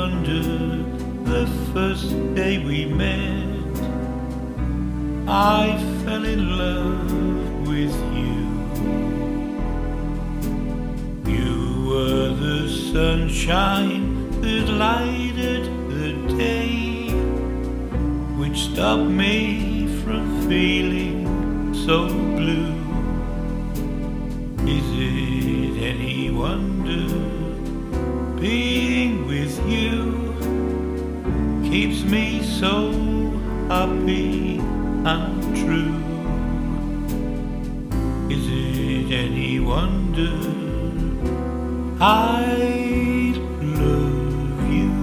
wonder the first day we met, I fell in love with you. You were the sunshine that lighted the day, which stopped me from feeling so blue. Is it any wonder being with you keeps me so happy and true? Is it any wonder I love you?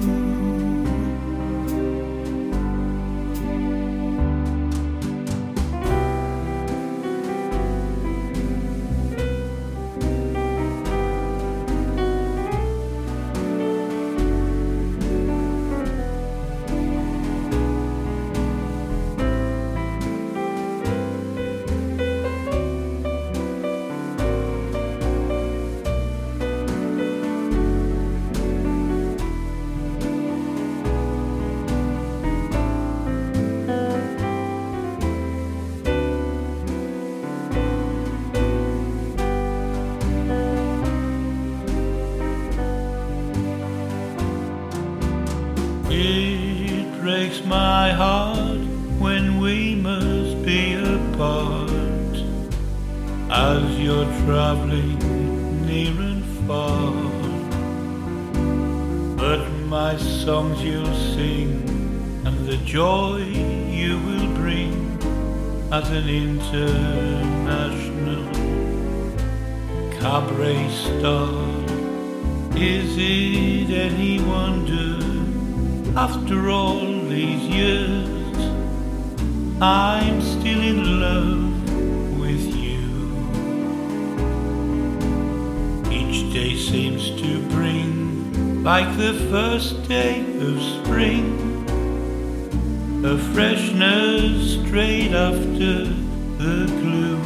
It breaks my heart when we must be apart, as you're traveling near and far. But my songs you'll sing, and the joy you will bring as an international cabaret star. Is it any wonder, after all these years, I'm still in love with you? Each day seems to bring, like the first day of spring, a freshness straight after the gloom.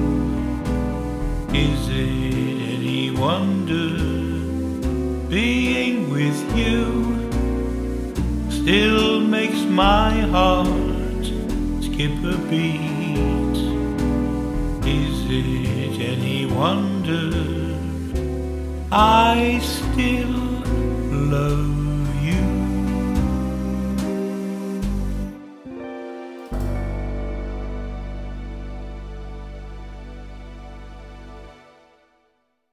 Is it any wonder being with you still makes my heart skip a beat? Is it any wonder I still love